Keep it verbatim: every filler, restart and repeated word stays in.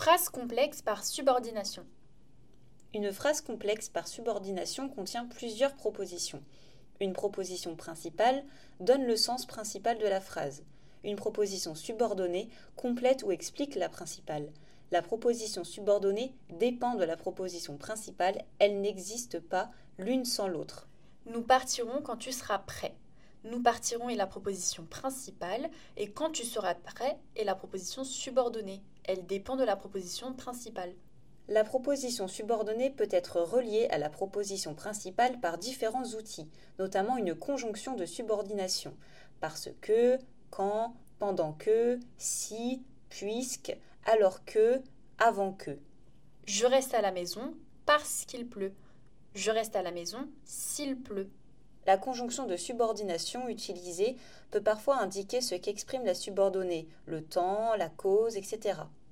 phrase complexe par subordination. Une phrase complexe par subordination contient plusieurs propositions. Une proposition principale donne le sens principal de la phrase. Une proposition subordonnée complète ou explique la principale. La proposition subordonnée dépend de la proposition principale, elle n'existe pas l'une sans l'autre. Nous partirons quand tu seras prêt. Nous partirons est la proposition principale et quand tu seras prêt est la proposition subordonnée. Elle dépend de la proposition principale. La proposition subordonnée peut être reliée à la proposition principale par différents outils, notamment une conjonction de subordination, parce que, quand, pendant que, si, puisque, alors que, avant que. Je reste à la maison parce qu'il pleut. Je reste à la maison s'il pleut. La conjonction de subordination utilisée peut parfois indiquer ce qu'exprime la subordonnée, le temps, la cause, et cetera.